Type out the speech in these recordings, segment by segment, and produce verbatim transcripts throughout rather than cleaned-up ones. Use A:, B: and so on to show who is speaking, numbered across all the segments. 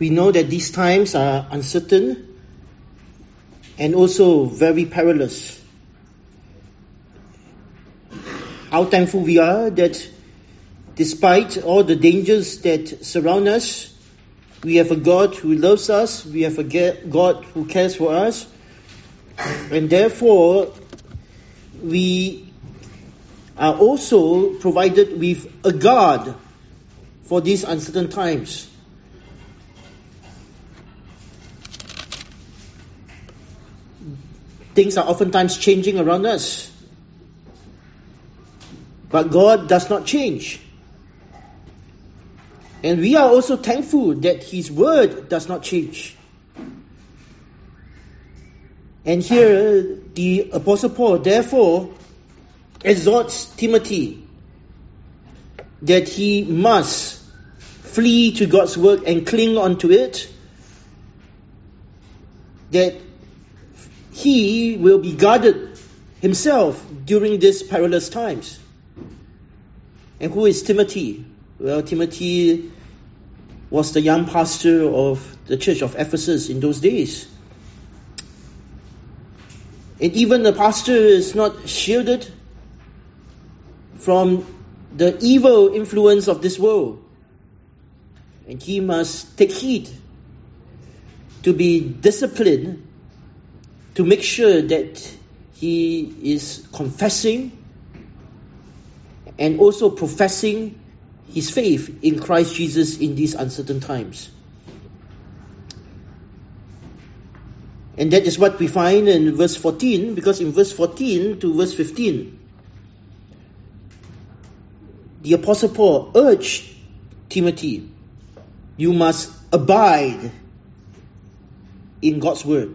A: we know that these times are uncertain and also very perilous. How thankful we are that despite all the dangers that surround us, we have a God who loves us, we have a God who cares for us, and therefore we are also provided with a guard for these uncertain times. Things are oftentimes changing around us, but God does not change. And we are also thankful that His word does not change. And here the Apostle Paul therefore exhorts Timothy that he must flee to God's word and cling on to it, that he will be guarded himself during these perilous times. And who is Timothy? Well, Timothy was the young pastor of the church of Ephesus in those days. And even the pastor is not shielded from the evil influence of this world. And he must take heed to be disciplined, to make sure that he is confessing and also professing his faith in Christ Jesus in these uncertain times. And that is what we find in verse fourteen, because in verse fourteen to verse fifteen, the Apostle Paul urged Timothy, you must abide in God's word.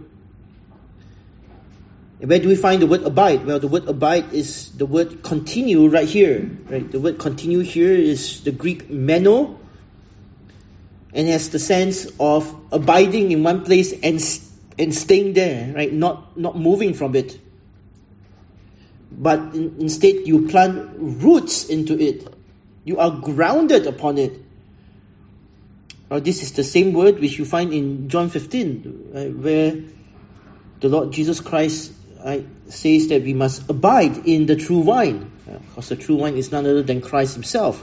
A: And where do we find the word abide? Well, the word abide is the word continue right here. Right? The word continue here is the Greek meno, and has the sense of abiding in one place and and staying there, right? Not not moving from it. But in, instead you plant roots into it. You are grounded upon it. Now, this is the same word which you find in John fifteen, right, where the Lord Jesus Christ right, says that we must abide in the true wine, because the true wine is none other than Christ Himself.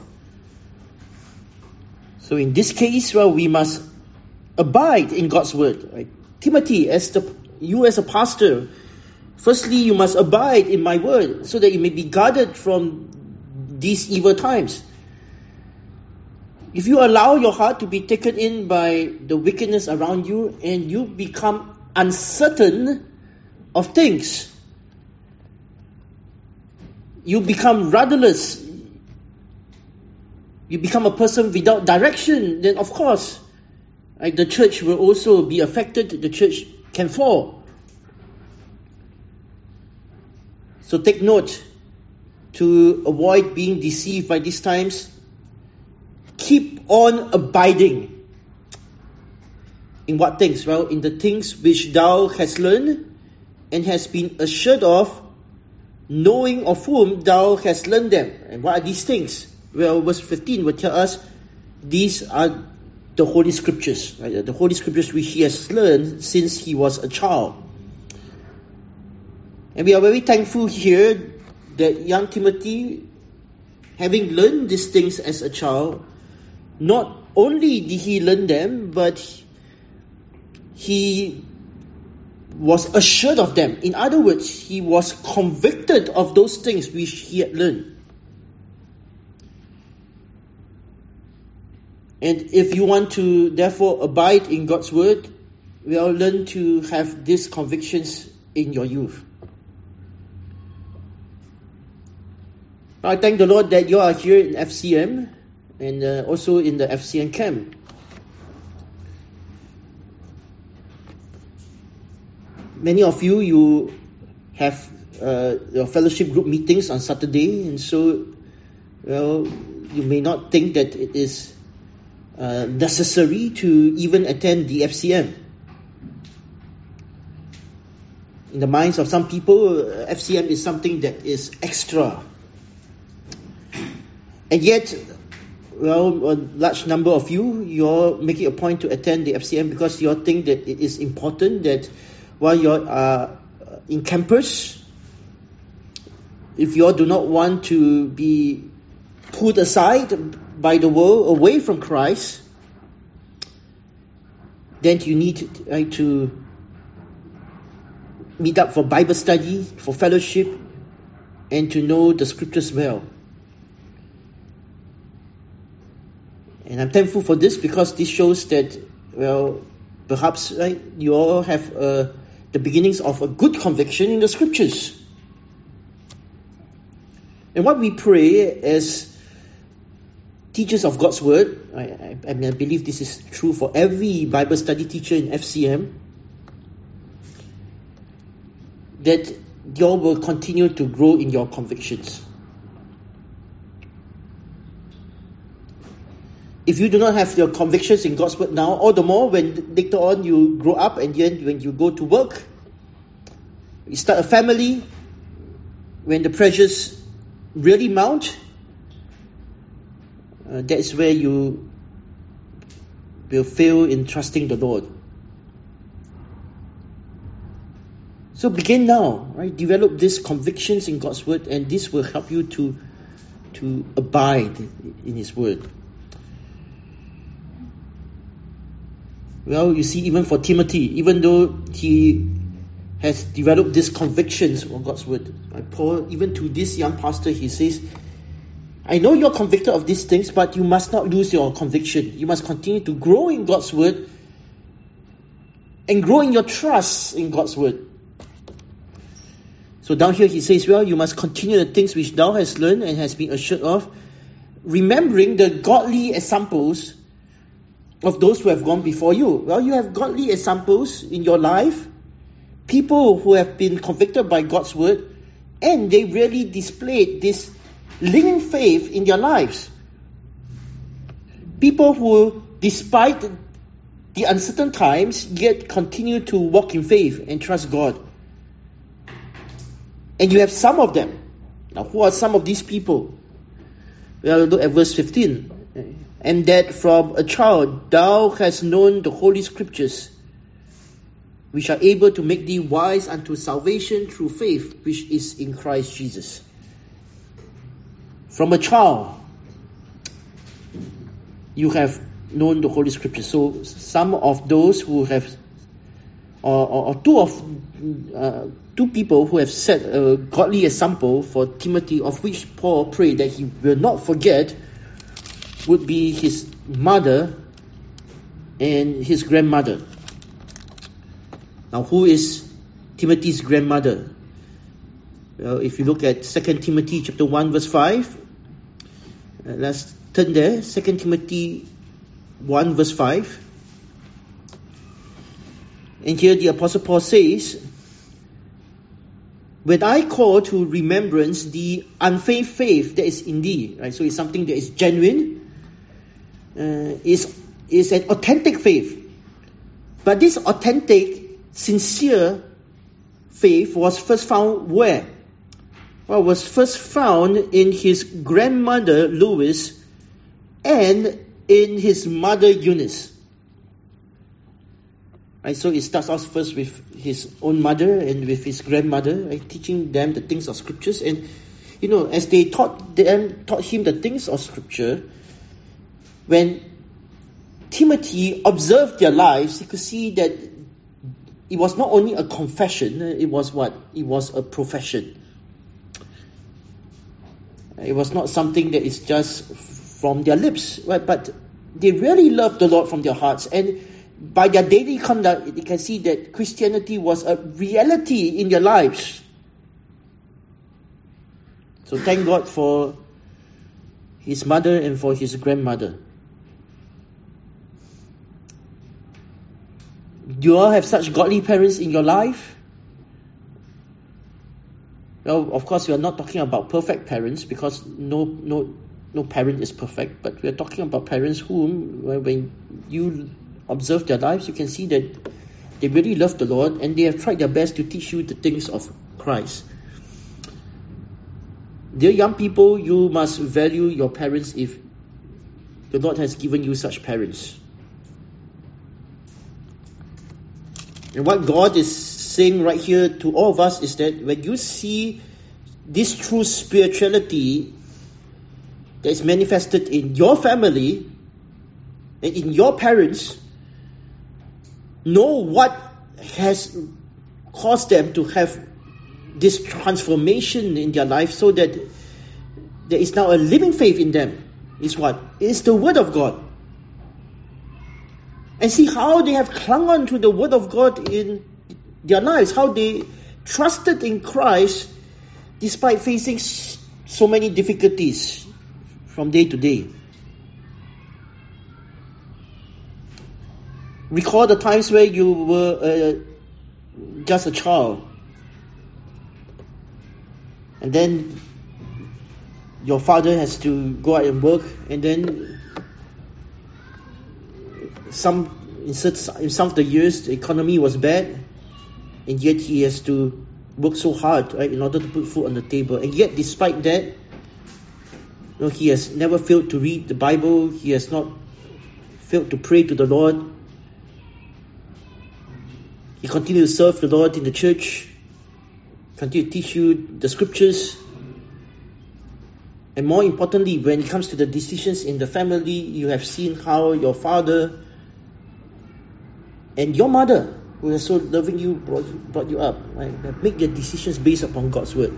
A: So in this case, well, we must abide in God's word. Right? Timothy, as the you as a pastor, firstly you must abide in my word, so that you may be guarded from these evil times. If you allow your heart to be taken in by the wickedness around you and you become uncertain of things, you become rudderless, you become a person without direction, then of course, right, the church will also be affected, the church can fall. So take note, to avoid being deceived by these times, keep on abiding. In what things? Well, in the things which thou hast learned and hast been assured of, knowing of whom thou hast learned them. And what are these things? Well, verse fifteen will tell us these are the Holy Scriptures, right? The Holy Scriptures which he has learned since he was a child. And we are very thankful here that young Timothy, having learned these things as a child, not only did he learn them, but he was assured of them. In other words, he was convicted of those things which he had learned. And if you want to therefore abide in God's word, we will learn to have these convictions in your youth. I thank the Lord that you are here in F C M and uh, also in the F C M camp. Many of you, you have uh, your fellowship group meetings on Saturday, and so, well, you may not think that it is uh, necessary to even attend the F C M. In the minds of some people, uh, F C M is something that is extra. And yet, well, a large number of you, you're making a point to attend the F C M because you think that it is important that while you're uh, in campus, if you do not want to be put aside by the world, away from Christ, then you need right, to meet up for Bible study, for fellowship, and to know the scriptures well. And I'm thankful for this because this shows that, well, perhaps right, you all have uh, the beginnings of a good conviction in the scriptures. And what we pray as teachers of God's Word, I, I, I, mean, I believe this is true for every Bible study teacher in F C M, that you all will continue to grow in your convictions. If you do not have your convictions in God's Word now, all the more when later on you grow up and then when you go to work, you start a family, when the pressures really mount, uh, that is where you will fail in trusting the Lord. So begin now, right? Develop these convictions in God's Word, and this will help you to, to abide in His Word. Well, you see, even for Timothy, even though he has developed these convictions of God's Word, right? Paul, even to this young pastor, he says, I know you're convicted of these things, but you must not lose your conviction. You must continue to grow in God's Word and grow in your trust in God's Word. So down here he says, well, you must continue the things which thou hast learned and hast been assured of, remembering the godly examples of those who have gone before you. Well, you have godly examples in your life, people who have been convicted by God's Word, and they really displayed this living faith in their lives. People who, despite the uncertain times, yet continue to walk in faith and trust God. And you have some of them. Now, who are some of these people? Well, look at verse fifteen. And that from a child thou hast known the Holy Scriptures, which are able to make thee wise unto salvation through faith, which is in Christ Jesus. From a child, you have known the Holy Scriptures. So some of those who have, or, or, or two of, uh, two people who have set a godly example for Timothy, of which Paul prayed that he will not forget, would be his mother and his grandmother. Now, who is Timothy's grandmother? Well, if you look at Second Timothy chapter one verse five, uh, let's turn there. Second Timothy one verse five. And here the Apostle Paul says, when I call to remembrance the unfeigned faith that is in thee, right? So it's something that is genuine, uh, is is an authentic faith. But this authentic, sincere faith was first found where? Well, it was first found in his grandmother Lois and in his mother Eunice. Right, so it starts off first with his own mother and with his grandmother, right, teaching them the things of scriptures. And you know, as they taught them, taught him the things of scripture, when Timothy observed their lives, he could see that it was not only a confession, it was what? It was a profession. It was not something that is just from their lips, right? But they really loved the Lord from their hearts. And by their daily conduct, you can see that Christianity was a reality in their lives. So thank God for his mother and for his grandmother. Do you all have such godly parents in your life? Well, of course, we are not talking about perfect parents, because no no no parent is perfect. But we are talking about parents whom, when you observe their lives, you can see that they really love the Lord and they have tried their best to teach you the things of Christ. Dear young people, you must value your parents if the Lord has given you such parents. And what God is saying right here to all of us is that when you see this true spirituality that is manifested in your family and in your parents, know what has caused them to have this transformation in their life, so that there is now a living faith in them. Is what? It's the Word of God. And see how they have clung on to the Word of God in their lives, how they trusted in Christ despite facing so many difficulties from day to day. Recall the times where you were uh, just a child, and then your father has to go out and work, and then some in some of the years the economy was bad, and yet he has to work so hard, right, in order to put food on the table. And yet, despite that, you know, he has never failed to read the Bible. He has not failed to pray to the Lord. He continued to serve the Lord in the church, continue to teach you the scriptures. And more importantly, when it comes to the decisions in the family, you have seen how your father and your mother, who is so loving you, brought you, brought you up, right, make their decisions based upon God's word.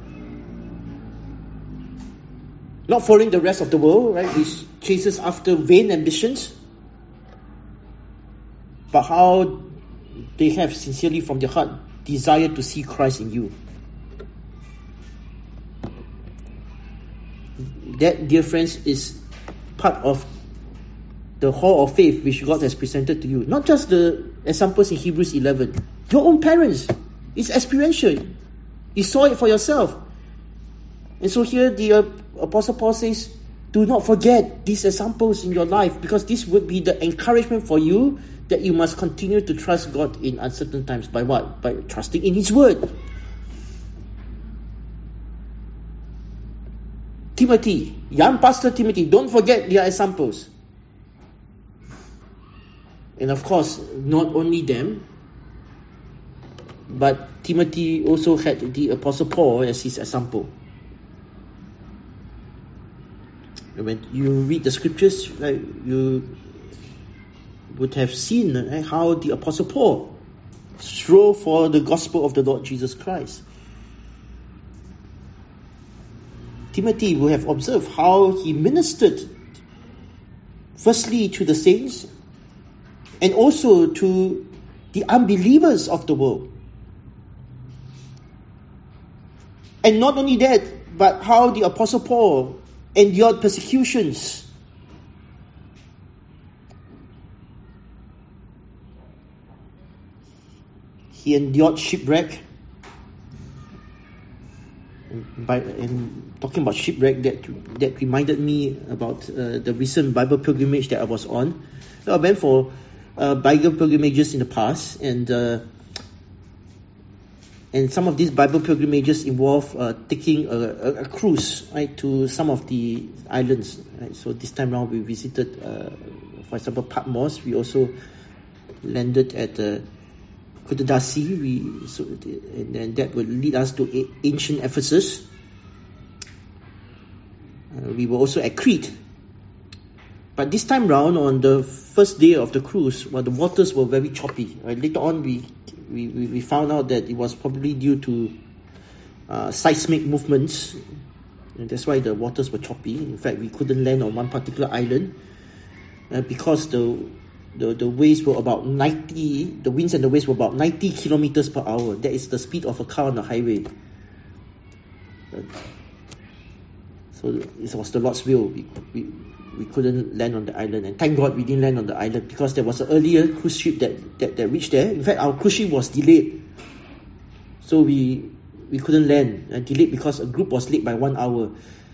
A: Not following the rest of the world, right, which chases after vain ambitions, but how they have sincerely from their heart desired to see Christ in you. That, dear friends, is part of the hall of faith which God has presented to you. Not just the examples in Hebrews eleven. Your own parents. It's experiential. You saw it for yourself. And so here the uh, Apostle Paul says, do not forget these examples in your life, because this would be the encouragement for you that you must continue to trust God in uncertain times. By what? By trusting in His Word. Timothy, young pastor Timothy, don't forget their examples. And of course, not only them, but Timothy also had the Apostle Paul as his example. When you read the scriptures, right, you would have seen, right, how the Apostle Paul strove for the gospel of the Lord Jesus Christ. Timothy will have observed how he ministered firstly to the saints and also to the unbelievers of the world. And not only that, but how the Apostle Paul endured persecutions. He endured shipwreck. And, by, and talking about shipwreck, that that reminded me about uh, the recent Bible pilgrimage that I was on. So I went for uh, Bible pilgrimages in the past, and uh, and some of these Bible pilgrimages involve uh, taking a, a, a cruise, right, to some of the islands. Right? So this time around we visited, uh, for example, Patmos. We also landed at uh, Kudadasi, we so and then that would lead us to a, ancient Ephesus. Uh, we were also at Crete, but this time round, on the first day of the cruise, well, the waters were very choppy. Right? Later on, we, we we found out that it was probably due to uh, seismic movements, and that's why the waters were choppy. In fact, we couldn't land on one particular island uh, because the The, the waves were about ninety, the winds and the waves were about ninety kilometers per hour. That is the speed of a car on the highway. So it was the Lord's will. We, we, we couldn't land on the island. And thank God we didn't land on the island, because there was an earlier cruise ship that, that, that reached there. In fact, our cruise ship was delayed. So we we couldn't land. Uh, delayed because a group was late by one hour.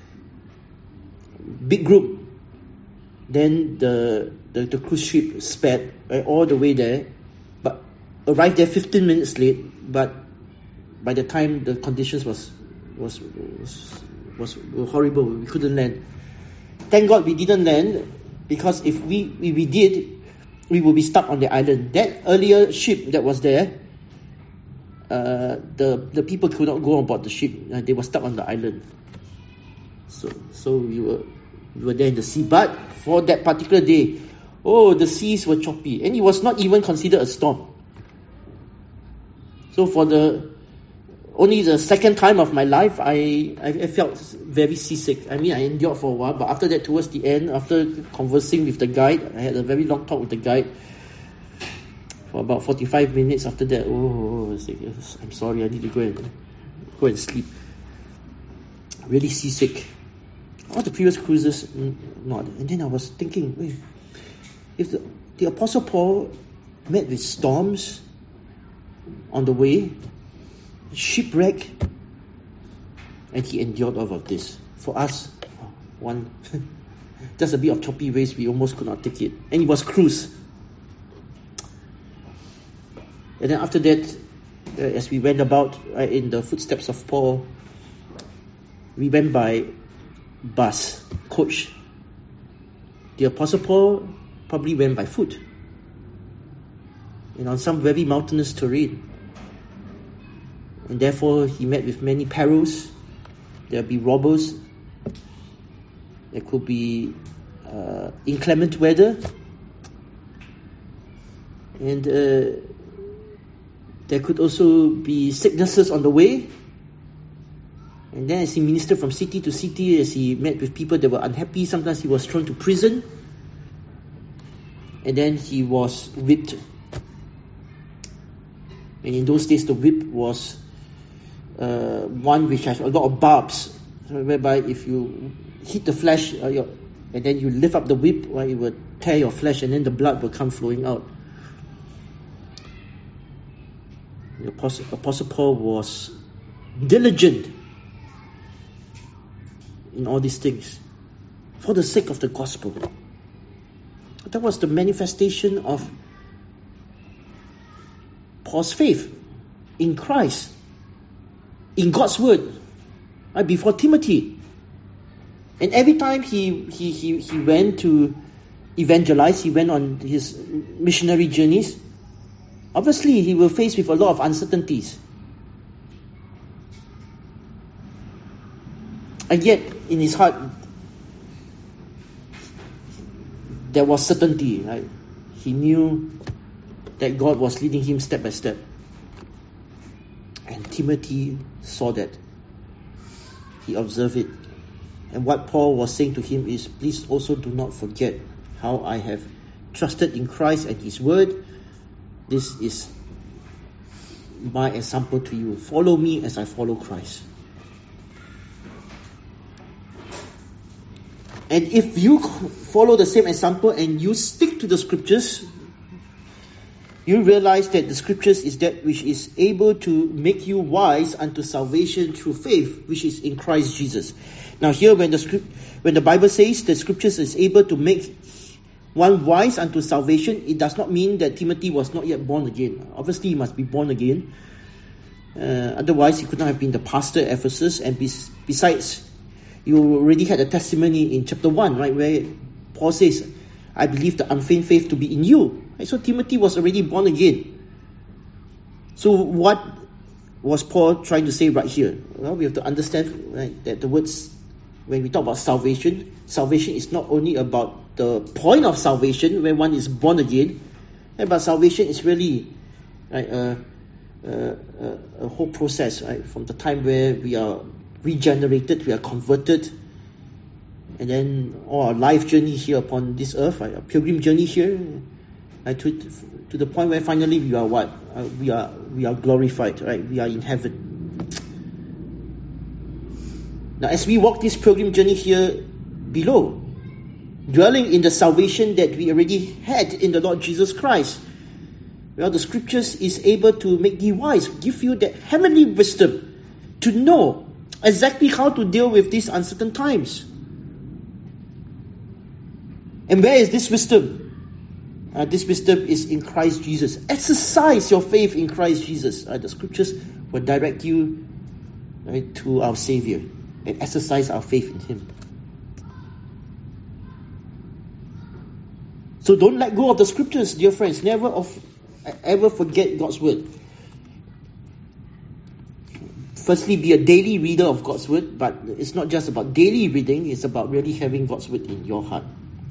A: Big group. Then the, the, the cruise ship sped right, all the way there, but arrived there fifteen minutes late. But by the time the conditions was was was, was were horrible, we couldn't land. Thank God we didn't land. Because if we, if we did, we would be stuck on the island. That earlier ship that was there, uh, the the people could not go on board the ship. Uh, they were stuck on the island. So so we were we were there in the sea. But for that particular day, oh, the seas were choppy, and it was not even considered a storm. So for the only the second time of my life, I, I I felt very seasick. I mean, I endured for a while, but after that, towards the end, after conversing with the guide, I had a very long talk with the guide for about forty-five minutes. After that, oh, I was like, I'm sorry, I need to go and go and sleep. Really seasick. All the previous cruises, not. And then I was thinking, wait, if the, the Apostle Paul met with storms on the way, shipwreck, and he endured all of this. For us, one, just a bit of choppy waves, we almost could not take it. And it was cruise. And then after that, uh, as we went about uh, in the footsteps of Paul, we went by bus, coach. The Apostle Paul probably went by foot, and on some very mountainous terrain. And therefore, he met with many perils. There'll be robbers. There could be uh, inclement weather. And uh, there could also be sicknesses on the way. And then as he ministered from city to city, as he met with people that were unhappy, sometimes he was thrown to prison. And then he was whipped. And in those days, the whip was uh, one which has a lot of barbs, whereby if you hit the flesh uh, your, and then you lift up the whip, well, it will tear your flesh, and then the blood will come flowing out. The Apostle, Apostle Paul was diligent in all these things for the sake of the gospel. That was the manifestation of Paul's faith in Christ, in God's word, right, before Timothy. And every time he, he, he, he went to evangelize, he went on his missionary journeys, obviously he will face with a lot of uncertainties. And yet, in his heart, there was certainty, right? He knew that God was leading him step by step. And Timothy saw that. He observed it. And what Paul was saying to him is, please also do not forget how I have trusted in Christ and His Word. This is my example to you. Follow me as I follow Christ. And if you follow the same example and you stick to the scriptures, you realize that the scriptures is that which is able to make you wise unto salvation through faith, which is in Christ Jesus. Now here, when the script, when the Bible says the scriptures is able to make one wise unto salvation, it does not mean that Timothy was not yet born again. Obviously, he must be born again. Uh, otherwise, he could not have been the pastor at Ephesus. And bes- besides, you already had a testimony in chapter one, right, where Paul says, I believe the unfeigned faith to be in you. Right? So Timothy was already born again. So what was Paul trying to say right here? Well, we have to understand, right, that the words, when we talk about salvation, salvation is not only about the point of salvation, when one is born again, right, but salvation is really right, uh, uh, uh, a whole process, right, from the time where we are regenerated, we are converted, and then all our life journey here upon this earth, right, a pilgrim journey here, right, to to the point where finally we are what? Uh, we are we are glorified, right? We are in heaven. Now, as we walk this pilgrim journey here below, dwelling in the salvation that we already had in the Lord Jesus Christ, well, the scriptures is able to make thee wise, give you that heavenly wisdom to know exactly how to deal with these uncertain times. And where is this wisdom? Uh, this wisdom is in Christ Jesus. Exercise your faith in Christ Jesus. Uh, the scriptures will direct you, right, to our Savior and exercise our faith in Him. So don't let go of the scriptures, dear friends. Never of, ever forget God's word. Firstly, be a daily reader of God's word, but it's not just about daily reading, it's about really having God's word in your heart.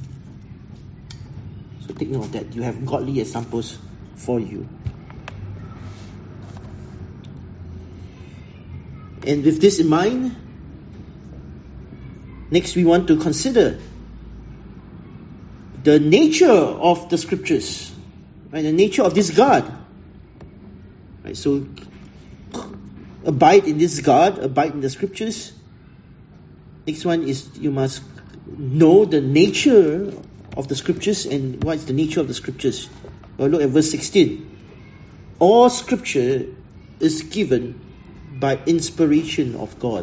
A: So take note of that. You have godly examples for you. And with this in mind, next we want to consider the nature of the scriptures, right? The nature of this God. Right? So abide in this God, abide in the scriptures. Next one is you must know the nature of the scriptures. And what is the nature of the scriptures? Well, look at verse sixteen. All scripture is given by inspiration of God.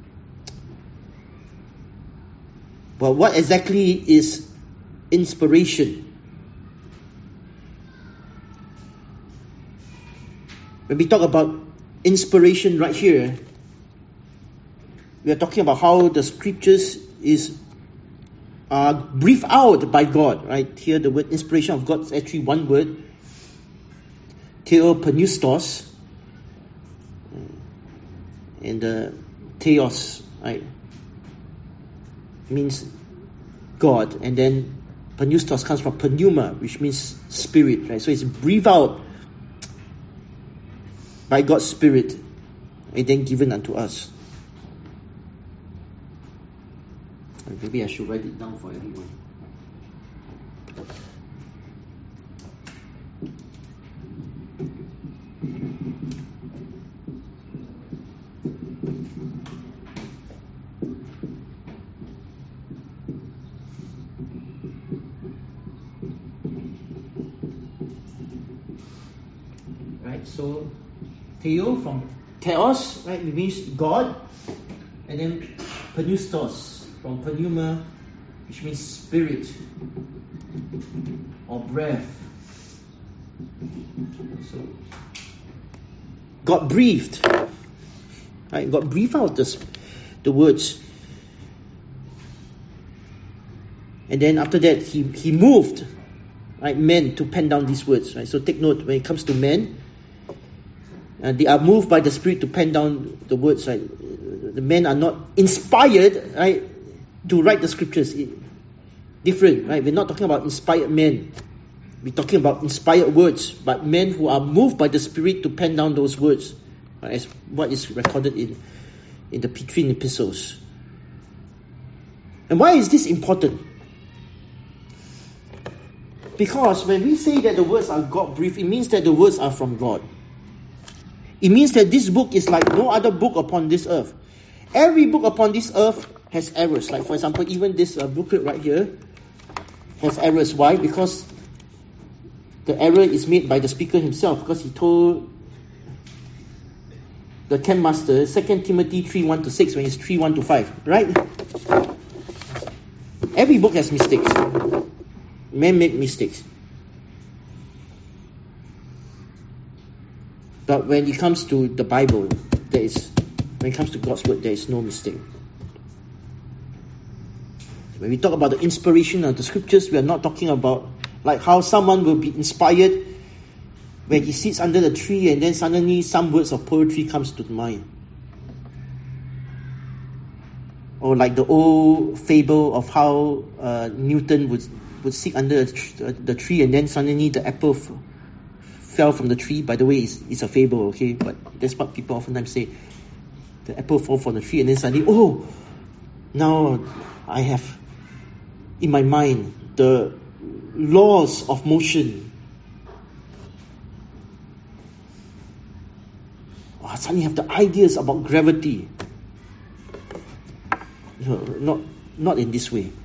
A: Well, what exactly is inspiration? When we talk about inspiration right here, we are talking about how the scriptures is uh, breathed out by God, right? Here the word inspiration of God is actually one word, theopneustos, and the theos, right, means God, and then pneustos comes from pneuma, which means spirit, right? So it's breathed out by God's Spirit and then given unto us. Maybe I should write it down for everyone. Right, so Theo from theos, right, it means God, and then pneustos from pneuma, which means spirit or breath. So God breathed, right? God breathed out this, the words, and then after that he he moved, right, men to pen down these words, right? So take note when it comes to men. And they are moved by the Spirit to pen down the words, right? The men are not inspired, right, to write the scriptures. Different, right? We're not talking about inspired men. We're talking about inspired words, but men who are moved by the Spirit to pen down those words, right, as what is recorded in, in the Petrine epistles. And why is this important? Because when we say that the words are God-breathed, it means that the words are from God. It means that this book is like no other book upon this earth. Every book upon this earth has errors. Like, for example, even this uh, booklet right here has errors. Why? Because the error is made by the speaker himself. Because he told the camp master, Second Timothy three one to six, when it's three one to five. Right? Every book has mistakes. Men make mistakes. But when it comes to the Bible, there is, when it comes to God's word, there is no mistake. When we talk about the inspiration of the scriptures, we are not talking about like how someone will be inspired when he sits under the tree and then suddenly some words of poetry comes to mind. Or like the old fable of how uh, Newton would would sit under the tree and then suddenly the apple f- fell from the tree. By the way, it's, it's a fable, okay? But that's what people oftentimes say. The apple fall from the tree and then suddenly, oh, now I have in my mind the laws of motion. Oh, I suddenly have the ideas about gravity. No, not, not in this way.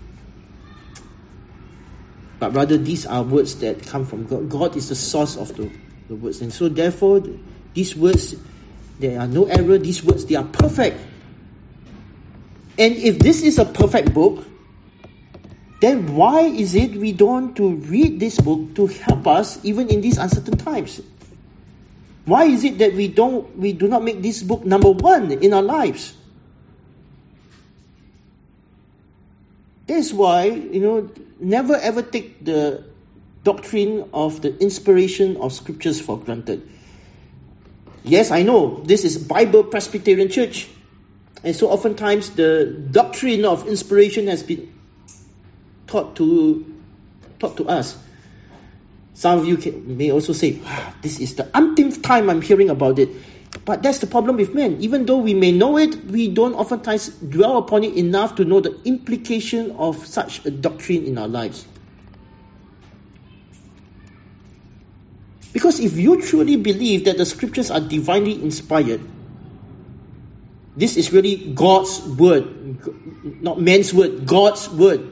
A: But rather, these are words that come from God. God is the source of the, the words. And so therefore, these words, there are no error. These words, they are perfect. And if this is a perfect book, then why is it we don't to read this book to help us even in these uncertain times? Why is it that we don't we do not make this book number one in our lives? That's why, you know, never ever take the doctrine of the inspiration of scriptures for granted. Yes, I know, this is Bible Presbyterian Church. And so oftentimes the doctrine of inspiration has been taught to taught to us. Some of you can, may also say, ah, this is the umpteenth time I'm hearing about it. But that's the problem with men. Even though we may know it, we don't oftentimes dwell upon it enough to know the implication of such a doctrine in our lives. Because if you truly believe that the scriptures are divinely inspired, this is really God's word, not man's word, God's word.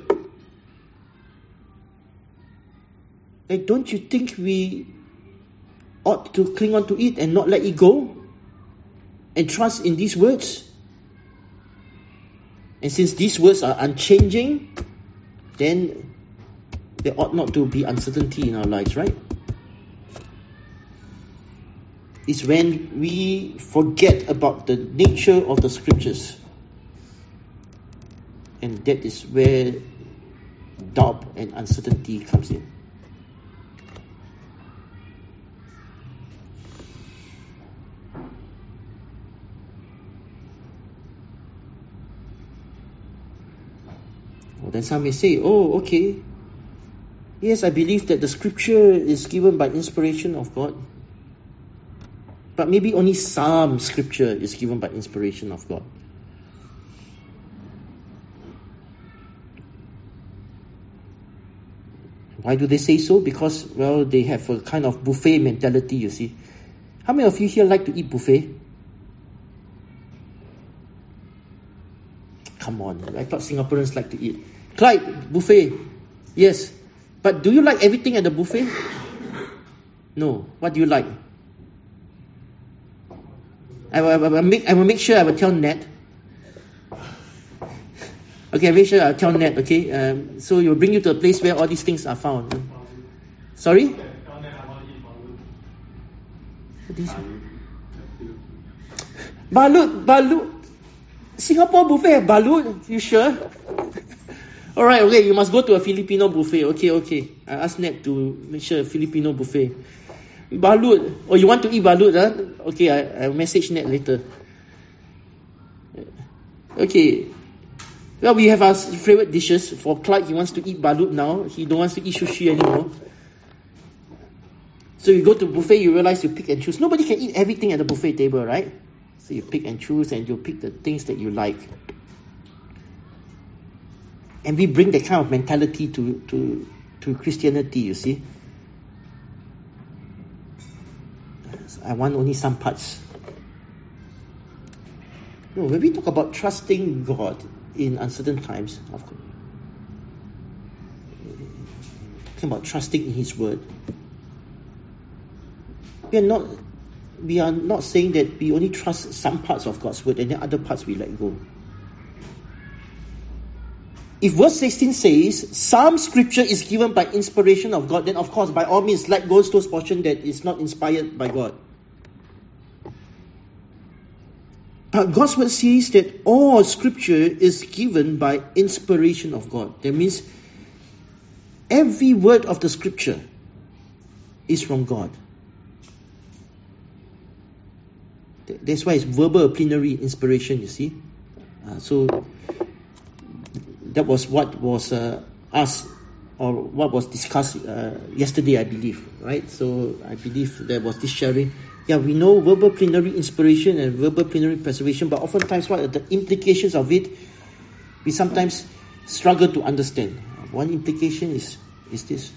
A: And don't you think we ought to cling on to it and not let it go? And trust in these words? And since these words are unchanging, then there ought not to be uncertainty in our lives, right? It's when we forget about the nature of the scriptures. And that is where doubt and uncertainty comes in. Well, then some may say, oh, okay. Yes, I believe that the scripture is given by inspiration of God. But maybe only some scripture is given by inspiration of God. Why do they say so? Because, well, they have a kind of buffet mentality, you see. How many of you here like to eat buffet? Come on, I thought Singaporeans like to eat. Clyde, buffet. Yes. But do you like everything at the buffet? No. What do you like? I will, I will, make, I will make sure I will tell Nat. Okay, I make sure I'll tell Nat, okay? Um, so he will bring you to a place where all these things are found. Sorry? Balut, balut. Singapore buffet have balut? You sure? Alright, okay, you must go to a Filipino buffet. Okay, okay. I asked Nat to make sure a Filipino buffet. Balut. Oh, you want to eat balut, huh? Okay, I, I'll message Nat later. Okay. Well, we have our favorite dishes. For Clyde, he wants to eat balut now. He don't want to eat sushi anymore. So you go to buffet, you realize you pick and choose. Nobody can eat everything at the buffet table, right? So you pick and choose and you pick the things that you like. And we bring that kind of mentality to, to, to Christianity, you see. I want only some parts. No, when we talk about trusting God in uncertain times, of course, talking about trusting in His Word, we are not we are not saying that we only trust some parts of God's Word and then other parts we let go. If verse sixteen says some scripture is given by inspiration of God, then of course by all means let go those portions that is not inspired by God. But God's word says that all scripture is given by inspiration of God. That means every word of the scripture is from God. That's why it's verbal plenary inspiration, you see. Uh, so that was what was uh, asked or what was discussed uh, yesterday, I believe, right? So I believe there was this sharing. Yeah, we know verbal plenary inspiration and verbal plenary preservation, but oftentimes what are the implications of it? We sometimes struggle to understand. One implication is, is this.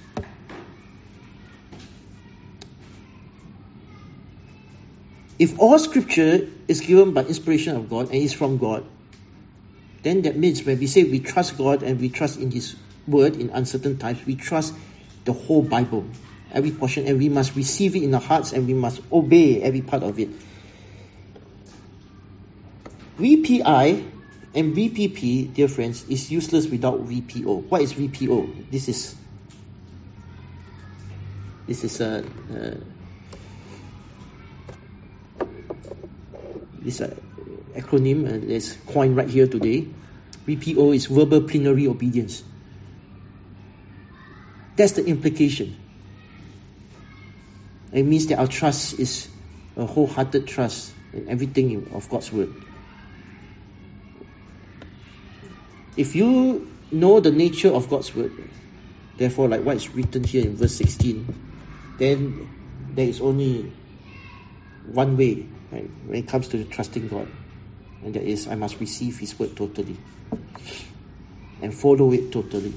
A: If all scripture is given by inspiration of God and is from God, then that means when we say we trust God and we trust in His word in uncertain times, we trust the whole Bible. Every portion, and we must receive it in our hearts and we must obey every part of it. V P I and V P P, dear friends, is useless without V P O. What is V P O? This is this is a uh, this uh, acronym uh, that's coined right here today. V P O is verbal plenary obedience. That's the implication. It means that our trust is a wholehearted trust in everything of God's word. If you know the nature of God's word, therefore, like what is written here in verse sixteen, then there is only one way, right, when it comes to trusting God, and that is, I must receive His word totally and follow it totally.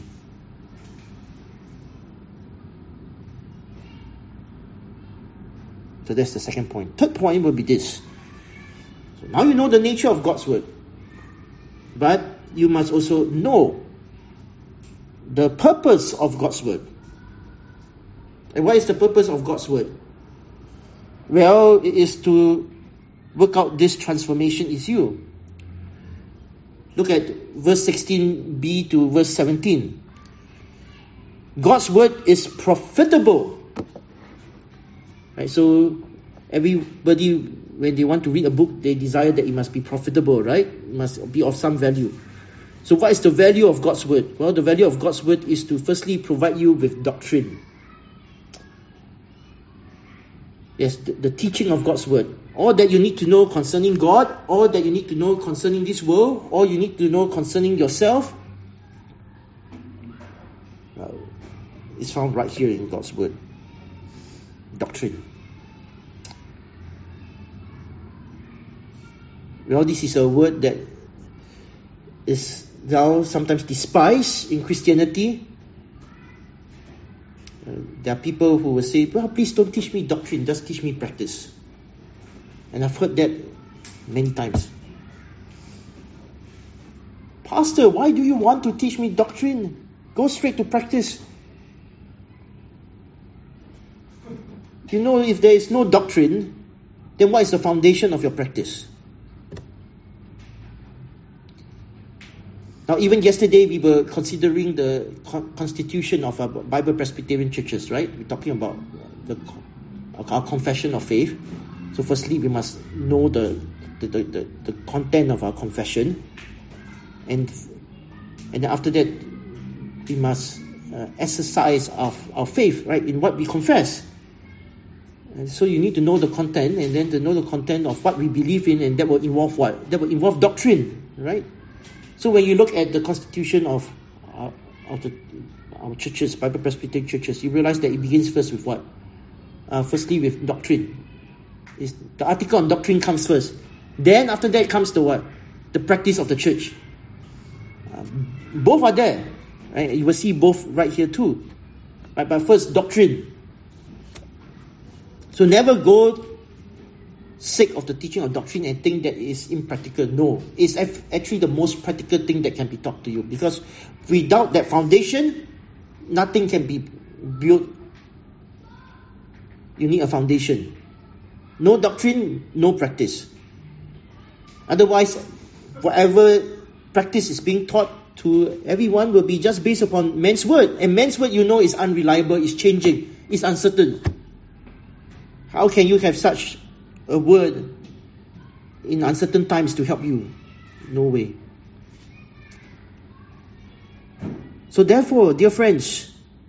A: So that's the second point. Third point will be this. So now you know the nature of God's word, but you must also know the purpose of God's word. And what is the purpose of God's word? Well, it is to work out this transformation in you. Look at verse sixteen b to verse seventeen. God's word is profitable. Right, so everybody, when they want to read a book, they desire that it must be profitable, right? It must be of some value. So what is the value of God's word? Well, the value of God's word is to firstly provide you with doctrine. Yes, the, the teaching of God's word. All that you need to know concerning God, all that you need to know concerning this world, all you need to know concerning yourself, uh, is found right here in God's word. Doctrine. Well, this is a word that is now sometimes despised in Christianity. Uh, there are people who will say, well, please don't teach me doctrine, just teach me practice. And I've heard that many times. Pastor, why do you want to teach me doctrine? Go straight to practice. You know, if there is no doctrine, then what is the foundation of your practice? Now, even yesterday, we were considering the constitution of our Bible Presbyterian churches, right? We're talking about the our confession of faith. So firstly, we must know the the, the, the, the content of our confession. And, and then after that, we must uh, exercise our, our faith, right, in what we confess. And so you need to know the content, and then to know the content of what we believe in, and that will involve what? That will involve doctrine, right? So when you look at the constitution of, uh, of the, our churches, Bible Presbyterian churches, you realize that it begins first with what? Uh, firstly with doctrine. It's, the article on doctrine comes first. Then after that comes the what? The practice of the church. Uh, both are there. Right? You will see both right here too. Right? But first, doctrine. So never go sake of the teaching of doctrine and think that it is impractical. No, it's actually the most practical thing that can be taught to you, because without that foundation, nothing can be built. You need a foundation. No doctrine, no practice. Otherwise, whatever practice is being taught to everyone will be just based upon man's word. And man's word, you know, is unreliable, is changing, is uncertain. How can you have such a word in uncertain times to help you? No way. So therefore, dear friends,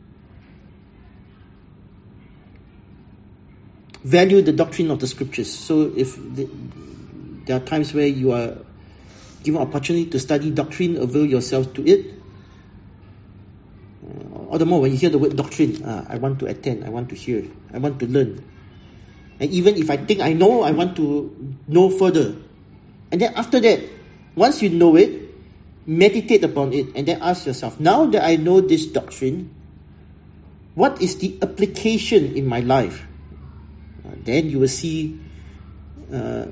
A: value the doctrine of the scriptures. So if the, there are times where you are given opportunity to study doctrine, avail yourself to it. Uh, all the more when you hear the word doctrine, uh, I want to attend, I want to hear, I want to learn. And even if I think I know, I want to know further. And then after that, once you know it, meditate upon it, and then ask yourself, now that I know this doctrine, what is the application in my life? Uh, then you will see uh,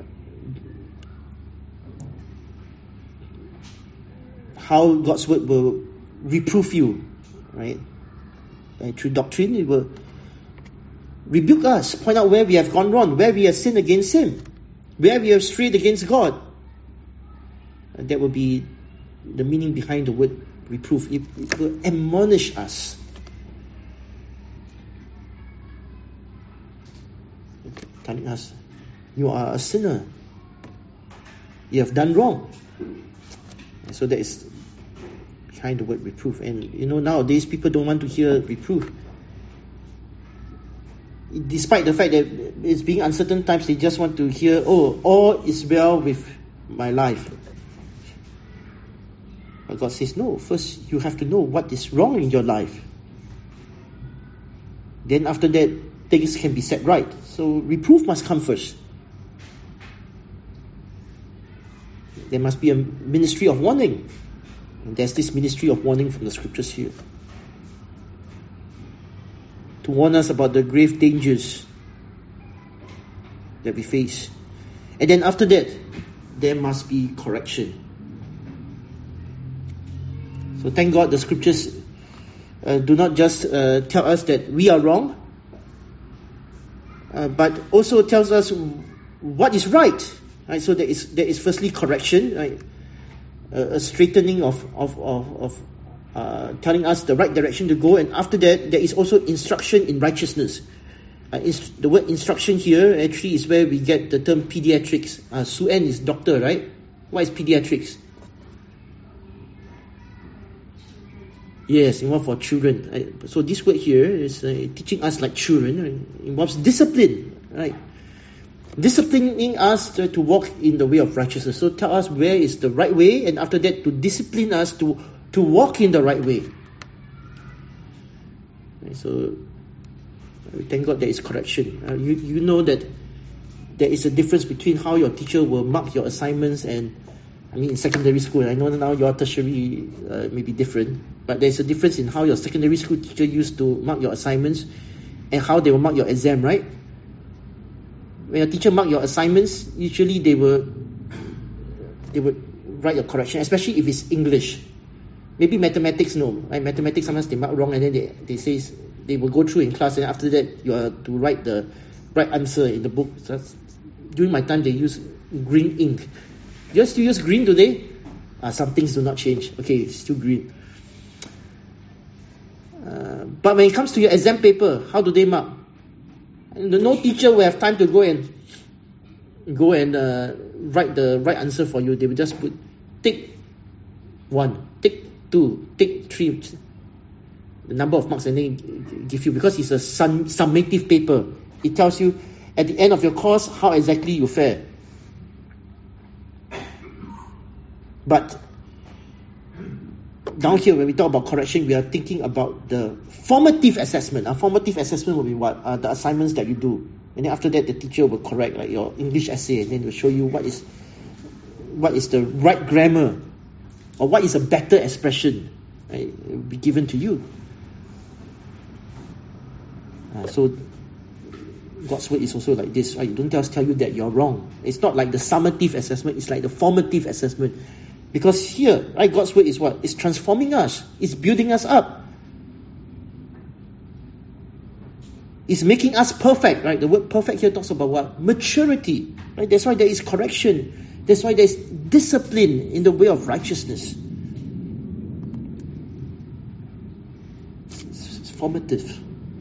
A: how God's word will reprove you, right? And through doctrine, it will rebuke us, point out where we have gone wrong, where we have sinned against Him, where we have strayed against God. And that will be the meaning behind the word reproof. It, it will admonish us. Telling us, you are a sinner. You have done wrong. And so that is behind the word reproof. And you know, nowadays people don't want to hear reproof. despite the fact that it's being uncertain times, they just want to hear, oh, all is well with my life. But God says, no, first you have to know what is wrong in your life. Then after that, things can be set right. So reproof must come first. There must be a ministry of warning. And there's this ministry of warning from the scriptures here, to warn us about the grave dangers that we face. And then after that, there must be correction. So thank God the scriptures uh, do not just uh, tell us that we are wrong, uh, but also tells us what is right. Right? So there is there is firstly correction, right? Uh, a straightening of of of, of uh, telling us the right direction to go, and after that there is also instruction in righteousness. Uh, inst- the word instruction here actually is where we get the term pediatrics. Uh, Sue Ann is doctor, right? What is pediatrics? Yes, involved for children. Right? So this word here is uh, teaching us like children. Right? It involves discipline, right? Disciplining us to, to walk in the way of righteousness. So tell us where is the right way, and after that to discipline us to, to walk in the right way. Right, so thank God there is correction. Uh, you, you know that there is a difference between how your teacher will mark your assignments and, I mean in secondary school, I know now your tertiary uh, may be different, but there's a difference in how your secondary school teacher used to mark your assignments and how they will mark your exam, right? When a teacher mark your assignments, usually they will they would write a correction, especially if it's English. Maybe mathematics, no. Right? Mathematics, sometimes they mark wrong and then they, they say they will go through in class, and after that you are to write the right answer in the book. So during my time, they use green ink. Do you still use green today? Uh, some things do not change. Okay, it's still green. Uh, but when it comes to your exam paper, how do they mark? And no teacher will have time to go and go and uh, write the right answer for you. They will just put tick one, tick two, tick three, the number of marks, and then give you, because it's a sum, summative paper. It tells you at the end of your course how exactly you fare. But down here, when we talk about correction, we are thinking about the formative assessment. A formative assessment will be what? Uh, the assignments that you do. And then after that, the teacher will correct like your English essay, and then will show you what is what is the right grammar, or what is a better expression, right? It will be given to you. Uh, so God's word is also like this, right? You don't just tell you that you're wrong. It's not like the summative assessment, it's like the formative assessment. Because here, right, God's word is what? It's transforming us. It's building us up. It's making us perfect, right? The word perfect here talks about what? Maturity, right? That's why there is correction. That's why there is discipline in the way of righteousness. It's formative.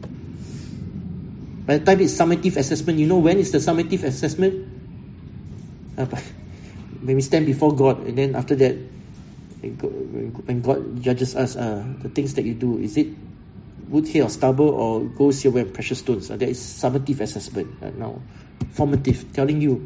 A: By the time it's summative assessment, you know when is the summative assessment? Uh, when we stand before God, and then after that, when God judges us, uh, the things that you do, is it wood, hay, or stubble, or gold, silver, and precious stones? Uh, that is summative assessment. Uh, now, formative, telling you,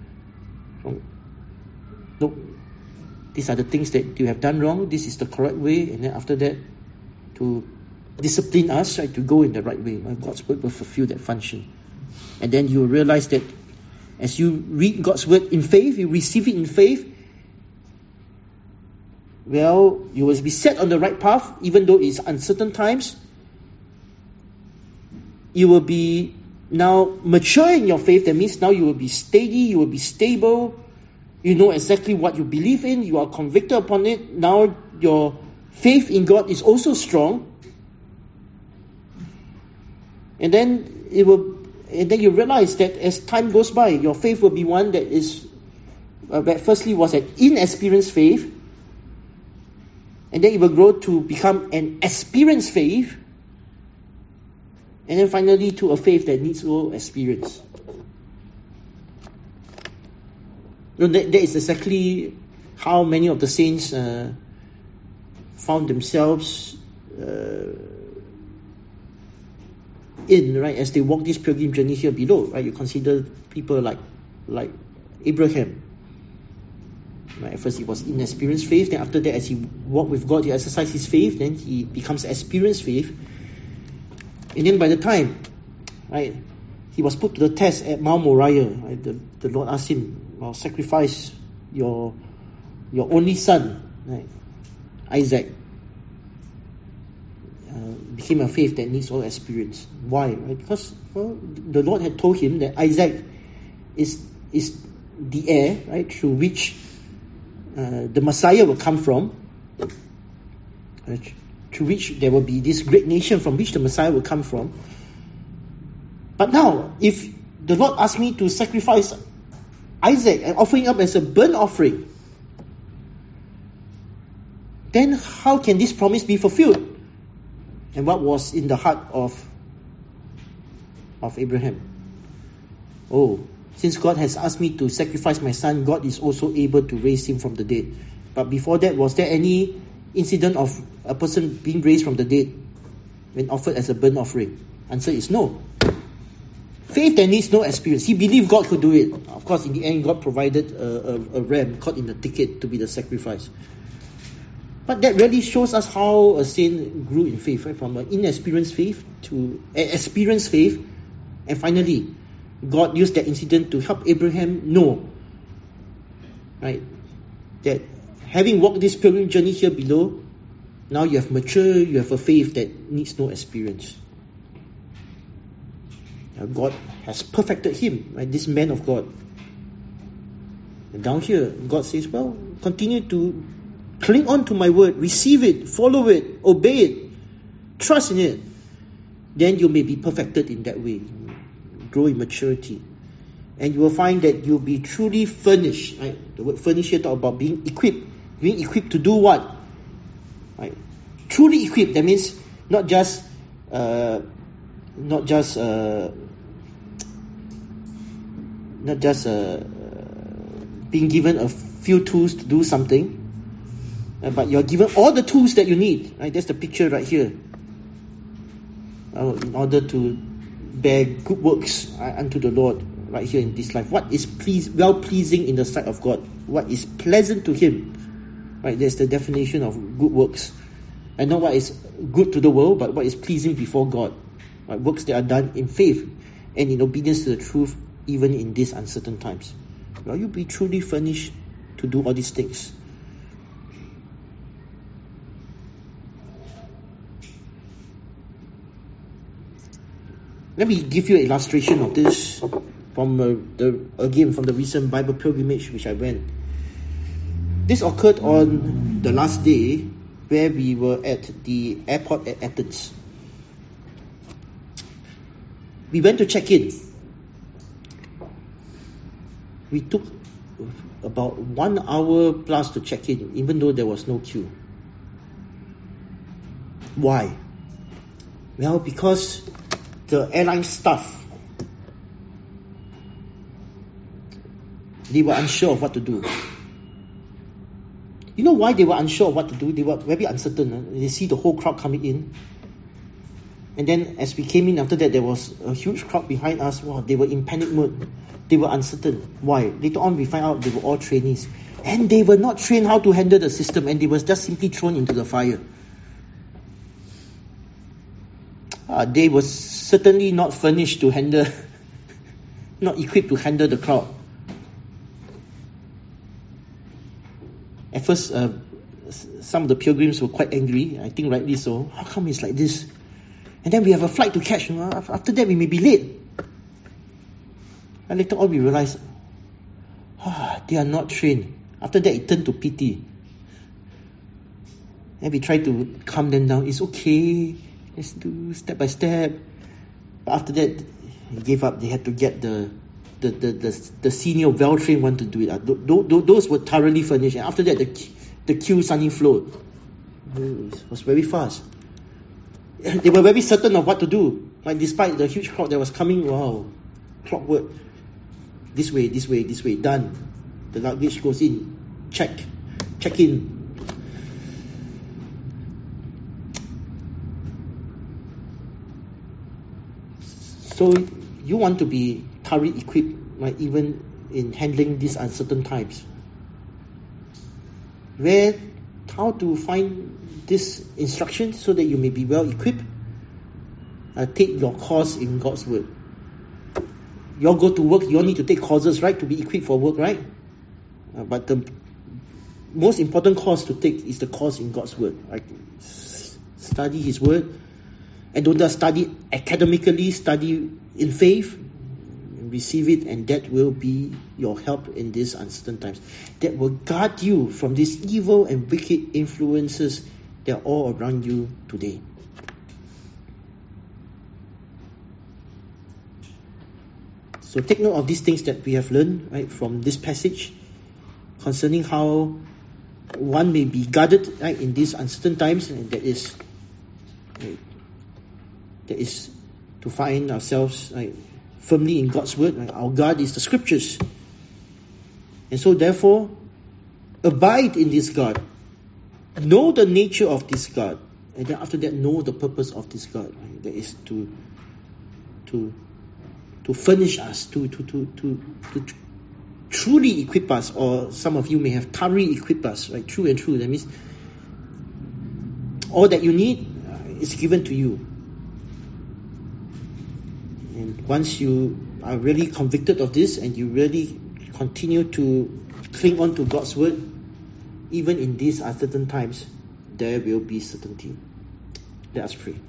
A: look, these are the things that you have done wrong. This is the correct way, and then after that, to discipline us, right, to go in the right way. God's word will fulfill that function, and then you will realize that as you read God's word in faith, you receive it in faith, well, you will be set on the right path, even though it's uncertain times. You will be now mature in your faith. That means now you will be steady, you will be stable. You know exactly what you believe in. You are convicted upon it. Now your faith in God is also strong. And then it will And then you realize that as time goes by, your faith will be one that is, uh, that firstly was an inexperienced faith, and then it will grow to become an experienced faith, and then finally to a faith that needs no experience. You know, that, that is exactly how many of the saints uh, found themselves uh, in, right, as they walk this pilgrim journey here below, right? You consider people like like Abraham. Right? At first he was inexperienced faith, then after that as he walked with God, he exercised his faith, then he becomes experienced faith. And then by the time, right, he was put to the test at Mount Moriah, right, the, the Lord asked him, well, sacrifice your your only son, right, Isaac. Uh, became a faith that needs all experience. Why? Right? Because well, the Lord had told him that Isaac is is the heir, right, through which uh, the Messiah will come from, right, through which there will be this great nation from which the Messiah will come from. But now, if the Lord asked me to sacrifice Isaac and offering up as a burnt offering, then how can this promise be fulfilled? And what was in the heart of, of Abraham? Oh, since God has asked me to sacrifice my son, God is also able to raise him from the dead. But before that, was there any incident of a person being raised from the dead when offered as a burnt offering? Answer is no. Faith that needs no experience. He believed God could do it. Of course, in the end, God provided a, a, a ram caught in the thicket to be the sacrifice. But that really shows us how a saint grew in faith, right? From an inexperienced faith to an experienced faith. And finally, God used that incident to help Abraham know, right, that having walked this pilgrim journey here below, now you have matured, you have a faith that needs no experience. Now God has perfected him, right? This man of God. And down here, God says, well, continue to cling on to my word, receive it, follow it, obey it, trust in it. Then you may be perfected in that way, grow in maturity. And you will find that you'll be truly furnished. Right? The word furnished here talk about being equipped. Being equipped to do what? Right? Truly equipped, that means not just uh, not just uh, not just uh, being given a few tools to do something, uh, but you're given all the tools that you need. Right? That's the picture right here. Uh, in order to bear good works uh, unto the Lord right here in this life. What is please, well-pleasing in the sight of God? What is pleasant to Him? Right? That's the definition of good works. And not what is good to the world, but what is pleasing before God. Right? Works that are done in faith and in obedience to the truth, even in these uncertain times. Will you be truly furnished to do all these things? Let me give you an illustration of this from uh, the again from the recent Bible pilgrimage which I went. This occurred on the last day where we were at the airport at Athens. We went to check in. We took about one hour plus to check in, even though there was no queue. Why? Well, because the airline staff, they were unsure of what to do. You know why they were unsure of what to do? They were very uncertain. Huh? They see the whole crowd coming in. And then as we came in after that, there was a huge crowd behind us. Wow, they were in panic mode. They were uncertain. Why? Later on we find out they were all trainees. And they were not trained how to handle the system, and they were just simply thrown into the fire. Uh, they were certainly not furnished to handle, not equipped to handle the crowd. At first, uh, some of the pilgrims were quite angry. I think rightly so. How come it's like this? And then we have a flight to catch. You know? After that, we may be late. And later on, we realized, ah, they are not trained. After that, it turned to pity. And we tried to calm them down. It's okay. Let's do step by step. But after that, he gave up. They had to get the the the the, the senior well-trained one to do it. Th- th- those were thoroughly furnished. And after that, the the queue suddenly flowed. It was very fast. They were very certain of what to do. Like despite the huge crowd that was coming, wow, clockwork. This way, this way, this way, done. The luggage goes in. Check. Check in. So you want to be thoroughly equipped, right, even in handling these uncertain times. Where, how to find this instruction so that you may be well equipped? Uh, take your course in God's Word. You all go to work, you all need to take courses, right, to be equipped for work, right? Uh, but the most important course to take is the course in God's Word. Right? S- study His Word. And don't just study academically, study in faith. Receive it, and that will be your help in these uncertain times. That will guard you from these evil and wicked influences that are all around you today. So take note of these things that we have learned, right, from this passage concerning how one may be guarded, right, in these uncertain times, and that is, right, that is to find ourselves, right, firmly in God's Word. Right? Our God is the Scriptures. And so therefore, abide in this God. Know the nature of this God. And then after that, know the purpose of this God. Right? That is to to to furnish us, to to to to, to tr- truly equip us, or some of you may have thoroughly equipped us, right? True and true. That means all that you need uh, is given to you. And once you are really convicted of this and you really continue to cling on to God's Word, even in these uncertain times, there will be certainty. Let us pray.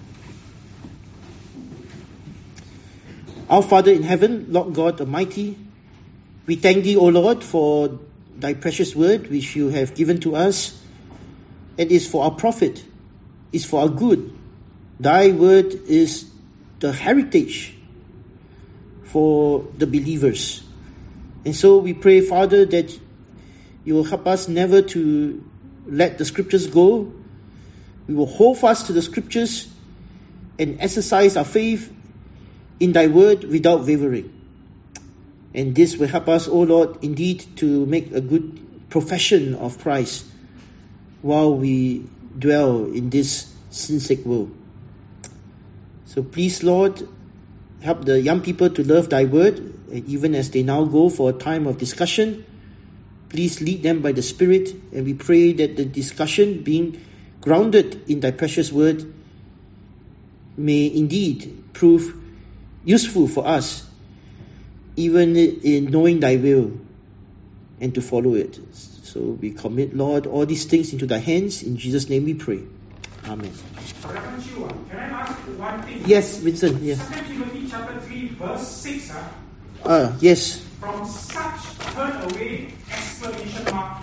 A: Our Father in heaven, Lord God Almighty, we thank Thee, O Lord, for Thy precious Word which You have given to us. It is for our profit, is for our good. Thy Word is the heritage for the believers. And so we pray, Father, that You will help us never to let the Scriptures go. We will hold fast to the Scriptures and exercise our faith in Thy Word without wavering. And this will help us, O Lord, indeed to make a good profession of Christ while we dwell in this sin-sick world. So please, Lord, help the young people to love Thy Word, and even as they now go for a time of discussion, please lead them by the Spirit, and we pray that the discussion, being grounded in Thy precious Word, may indeed prove useful for us, even in knowing Thy will and to follow it. So we commit, Lord, all these things into Thy hands. In Jesus' name we pray. Amen.
B: Reverend Chew, can I ask one thing?
A: Yes, Vincent, yes.
B: Second Timothy chapter three, verse six. Uh,
A: Uh, yes.
B: From such turn away, exclamation mark.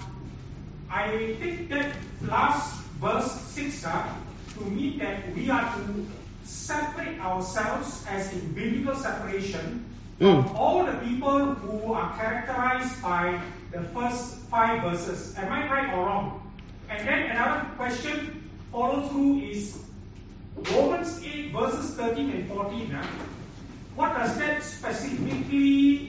B: I think that last verse six, uh, to mean that we are to separate ourselves as in biblical separation from
A: Mm.
B: all the people who are characterized by the first five verses. Am I right or wrong? And then another question follow through is Romans eight verses thirteen and fourteen. Uh, what does that specifically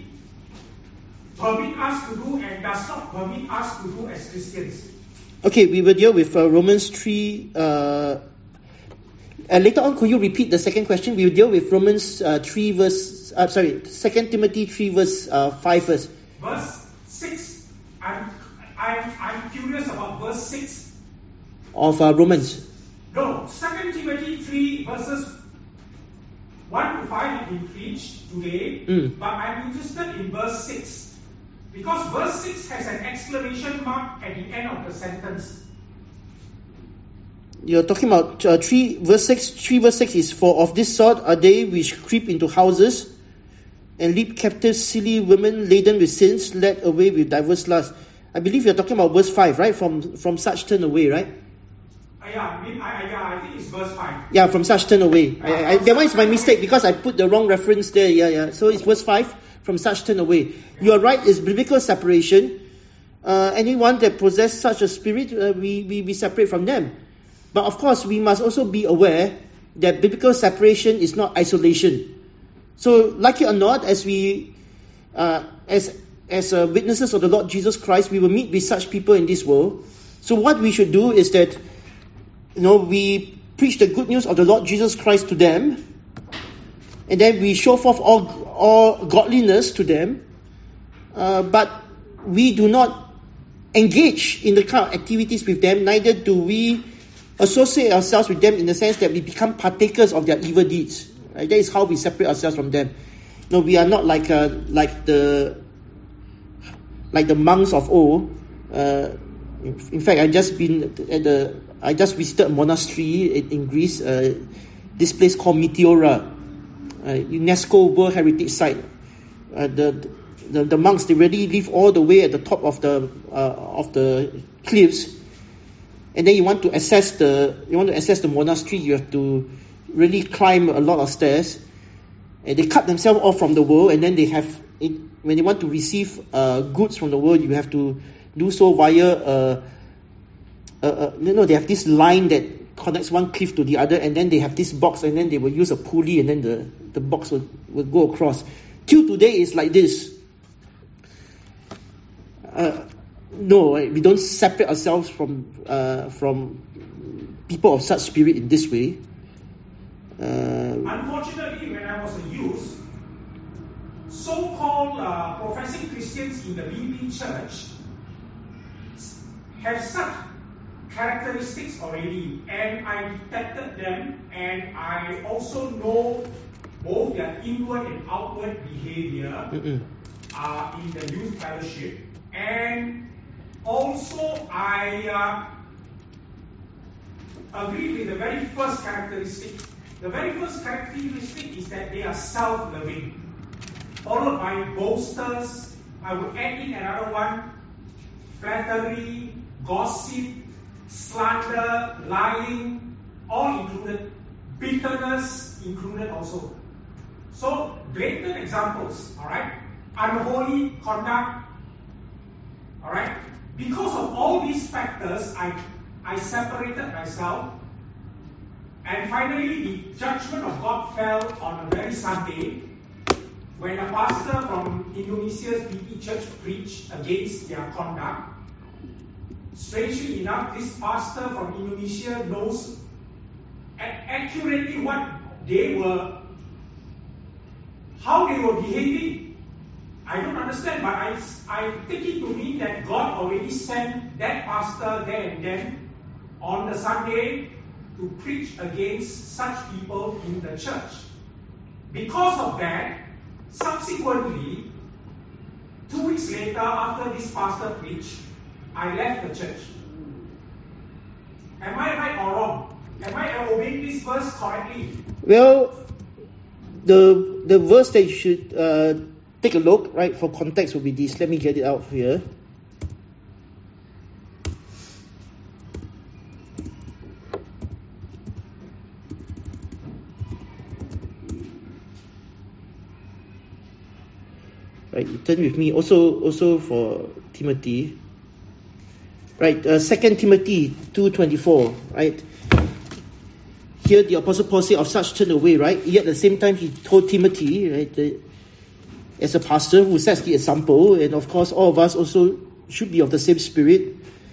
B: permit us to do and does not permit us to do as Christians?
A: Okay, we will deal with uh, Romans three. Uh, uh, later on, could you repeat the second question? We will deal with Romans uh, three verse. Uh, sorry, Second Timothy three verse uh, five verse.
B: Verse six. I'm I'm I'm curious about verse six
A: Of uh, Romans.
B: No, Second Timothy three verses one to five have been preached today,
A: Mm.
B: but I'm interested in verse six. Because verse six has an exclamation mark at the end of the sentence.
A: You're talking about uh, three verse six. Three verse six is for of this sort are they which creep into houses and lead captive silly women laden with sins, led away with diverse lusts. I believe you're talking about verse five, right? From from such turn away, right?
B: Uh, yeah, I, mean, I, I- yeah, I think it's verse five.
A: Yeah, from such turn away. I, I, that one is my mistake because I put the wrong reference there. Yeah, yeah. So it's verse five. From such turn away. You are right. It's biblical separation. Uh, anyone that possesses such a spirit, uh, we, we we separate from them. But of course, we must also be aware that biblical separation is not isolation. So, like it or not, as we, uh, as as uh, witnesses of the Lord Jesus Christ, we will meet with such people in this world. So, what we should do is that, you know, we preach the good news of the Lord Jesus Christ to them, and then we show forth all, all godliness to them, uh, but we do not engage in the kind of activities with them, neither do we associate ourselves with them in the sense that we become partakers of their evil deeds. Right? That is how we separate ourselves from them. No, we are not like uh, like the like the monks of old. Uh, in, in fact, I just been at the I just visited a monastery in, in Greece. Uh, this place called Meteora, uh, UNESCO World Heritage Site. Uh, the, the the monks, they really live all the way at the top of the uh, of the cliffs, and then you want to access the you want to access the monastery. You have to really climb a lot of stairs, and they cut themselves off from the world, and then they have it, when they want to receive uh, goods from the world, you have to do so via uh, uh, uh, you know they have this line that connects one cliff to the other, and then they have this box, and then they will use a pulley, and then the, the box will, will go across. Till today is like this. Uh, no, we don't separate ourselves from uh, from people of such spirit in this way. Uh,
B: Unfortunately, when I was a youth, so-called uh, professing Christians in the B B church have such characteristics already, and I detected them, and I also know both their inward and outward behavior uh, in the youth fellowship, and also I uh, agree with the very first characteristic. The very first characteristic is that they are self-loving, followed by boasters. I would add in another one: flattery, gossip, slander, lying, all included. Bitterness included also. So, blatant examples, alright? Unholy conduct, alright? Because of all these factors, I, I separated myself. And finally, the judgment of God fell on a very Sunday when a pastor from Indonesia's B P church preached against their conduct. Strangely enough, this pastor from Indonesia knows accurately what they were, how they were behaving. I don't understand, but I, I take it to mean that God already sent that pastor there and then on the Sunday to preach against such people in the church. Because of that, subsequently, two weeks later after this pastor preached, I left the church. Am I right or wrong? Am I obeying this verse correctly?
A: Well, the the verse that you should uh, take a look, right, for context will be this. Let me get it out here. Right, you turn with me also also for Timothy. Right, uh, Second Timothy two twenty-four, right? Here the Apostle Paul said, of such turn away, right? Yet at the same time he told Timothy, right, the, as a pastor who sets the example, and of course all of us also should be of the same spirit.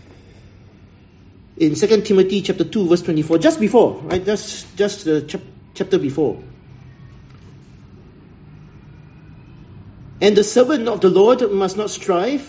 A: In Second Timothy chapter two verse twenty-four, just before, right, just, just the chap- chapter before. And the servant of the Lord must not strive,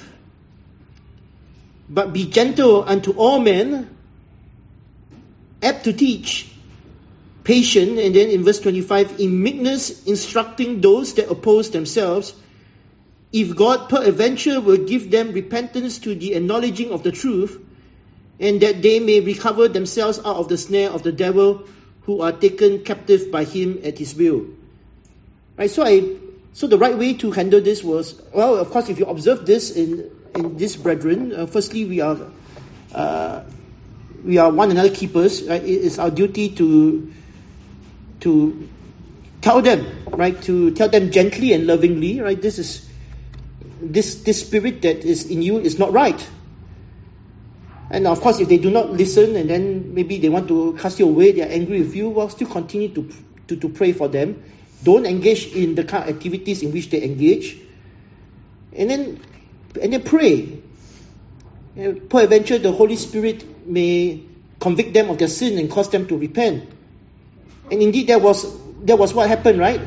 A: but be gentle unto all men, apt to teach, patient, and then in verse twenty-five, in meekness instructing those that oppose themselves, if God peradventure will give them repentance to the acknowledging of the truth, and that they may recover themselves out of the snare of the devil, who are taken captive by him at his will. Right, so I So the right way to handle this was, well, of course, if you observe this in in this brethren, uh, firstly, we are uh, we are one another keepers. Right? It is our duty to to tell them, right, to tell them gently and lovingly, right. This is this this spirit that is in you is not right. And of course, if they do not listen, and then maybe they want to cast you away, they are angry with you, well, still continue to to, to pray for them. Don't engage in the kind of activities in which they engage. And then, and then pray. And peradventure, the Holy Spirit may convict them of their sin and cause them to repent. And indeed, that was that was what happened, right?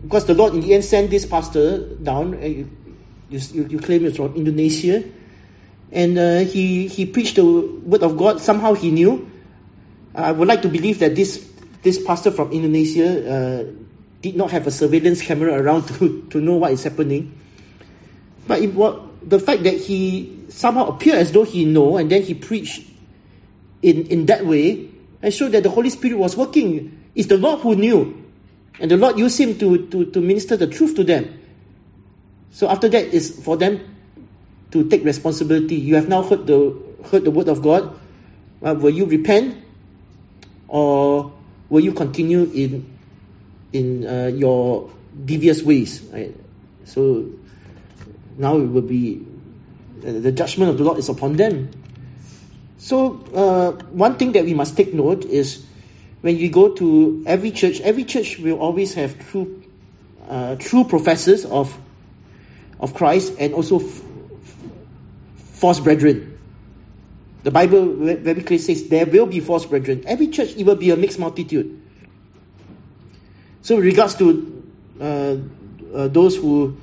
A: because the Lord in the end sent this pastor down, and you, you, you claim it's from Indonesia, and uh, he, he preached the word of God. Somehow he knew. I would like to believe that this this pastor from Indonesia uh, did not have a surveillance camera around to, to know what is happening. But it, what, the fact that he somehow appeared as though he know, and then he preached in, in that way, I showed that the Holy Spirit was working. It's the Lord who knew. And the Lord used him to, to, to minister the truth to them. So after that, it's for them to take responsibility. You have now heard the heard the word of God. Uh, will you repent? Or will you continue in in uh, your devious ways? Right? So now it will be, uh, the judgment of the Lord is upon them. So uh, one thing that we must take note is, when you go to every church, every church will always have true uh, true professors of of Christ, and also f- f- false brethren. The Bible very clearly says there will be false brethren. Every church, it will be a mixed multitude. So in regards to uh, uh, those who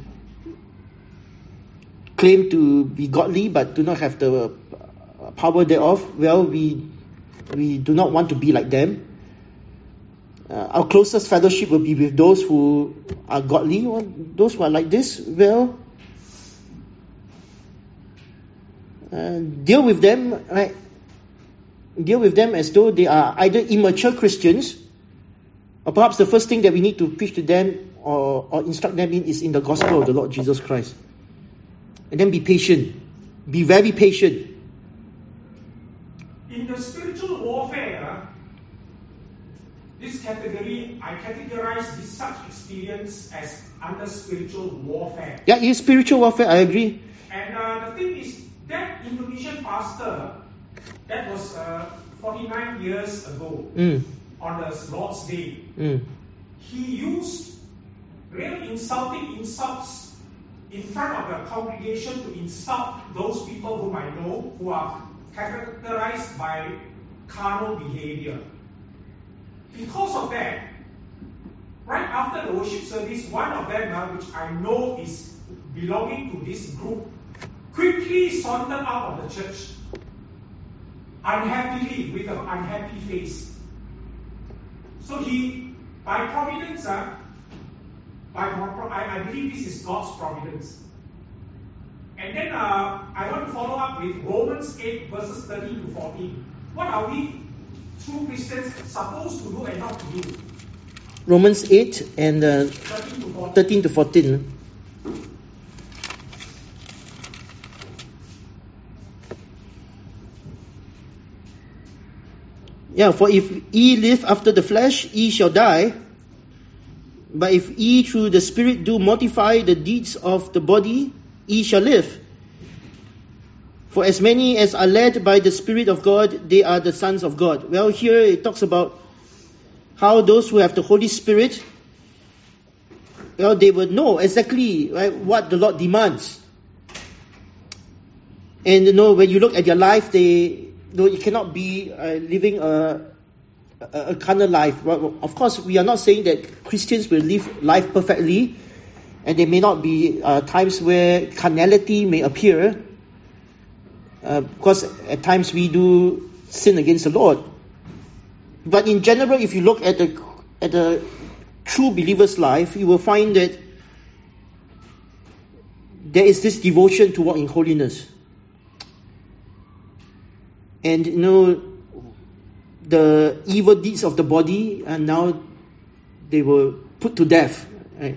A: claim to be godly but do not have the power thereof, well, we we do not want to be like them. Uh, our closest fellowship will be with those who are godly, or those who are like this. Well, uh, deal with them, right? Deal with them as though they are either immature Christians, or perhaps the first thing that we need to preach to them or, or instruct them in is in the gospel of the Lord Jesus Christ. And then be patient. Be very patient.
B: In the spiritual warfare, this category, I categorize this such experience as under spiritual warfare.
A: Yeah, it is spiritual warfare, I agree.
B: And uh, the thing is, that Indonesian pastor, that was uh, forty-nine years ago,
A: Mm.
B: on the Lord's Day,
A: Mm.
B: he used real insulting insults in front of the congregation to insult those people whom I know who are characterized by carnal behavior. Because of that, right after the worship service, one of them, uh, which I know is belonging to this group, quickly sauntered out of the church, unhappily, with an unhappy face. So he, by providence, uh, by I, I believe this is God's providence. And then uh, I want to follow up with Romans eight, verses thirteen to fourteen. What are we, true Christians, supposed to do and not to do?
A: Romans eight and uh,
B: thirteen to fourteen.
A: thirteen to fourteen. Yeah, for if ye live after the flesh, ye shall die. But if ye through the Spirit do mortify the deeds of the body, ye shall live. For as many as are led by the Spirit of God, they are the sons of God. Well, here it talks about how those who have the Holy Spirit, well, they will know exactly, right, what the Lord demands. And you know, when you look at their life, they, though you cannot be uh, living a, a, a carnal life. Well, of course, we are not saying that Christians will live life perfectly, and there may not be uh, times where carnality may appear, uh, because at times we do sin against the Lord. But in general, if you look at the at the true believer's life, you will find that there is this devotion to walk in holiness. And you know, the evil deeds of the body, and now they were put to death. Right?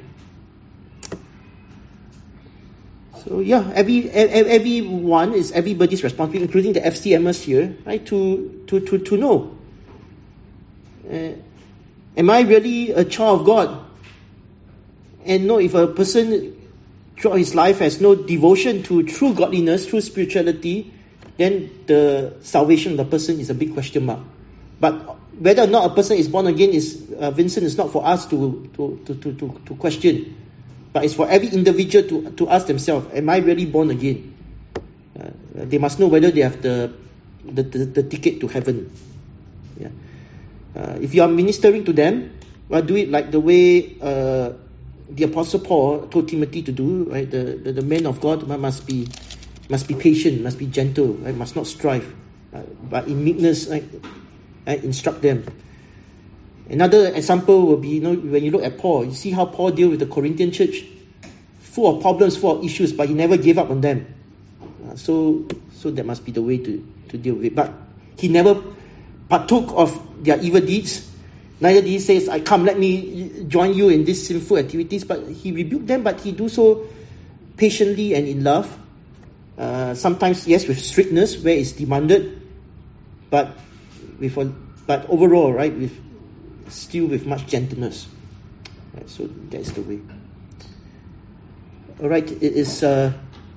A: So yeah, every everyone is everybody's responsibility, including the F C M S here, right? To to to to know. Uh, am I really a child of God? And know if a person throughout his life has no devotion to true godliness, true spirituality, then the salvation of the person is a big question mark. But whether or not a person is born again is, uh, Vincent, is not for us to to, to, to, to to question. But it's for every individual to, to ask themselves, am I really born again? Uh, they must know whether they have the the, the, the ticket to heaven. Yeah. Uh, if you are ministering to them, well, do it like the way uh, the Apostle Paul told Timothy to do, right? The, the, the man of God must be must be patient, must be gentle, right? Must not strive, uh, but in meekness, right? Right? Instruct them. Another example will be, you know, when you look at Paul, you see how Paul dealt with the Corinthian church, full of problems, full of issues, but he never gave up on them. Uh, so, so that must be the way to, to deal with it. But he never partook of their evil deeds. Neither did he say, I come, let me join you in these sinful activities. But he rebuked them, but he do so patiently and in love. Uh, sometimes, yes, with strictness where it's demanded, but with a, but overall, right, with still with much gentleness. Right, so that's the way. All right, it is uh,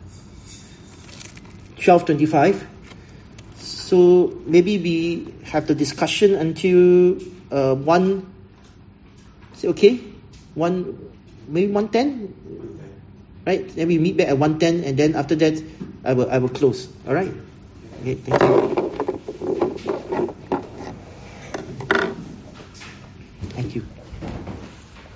A: twelve twenty-five. So maybe we have the discussion until uh, one. Is it okay? One, maybe one ten. Right? Then we meet back at one ten, and then after that, I will I will close. All right. Okay. Thank you.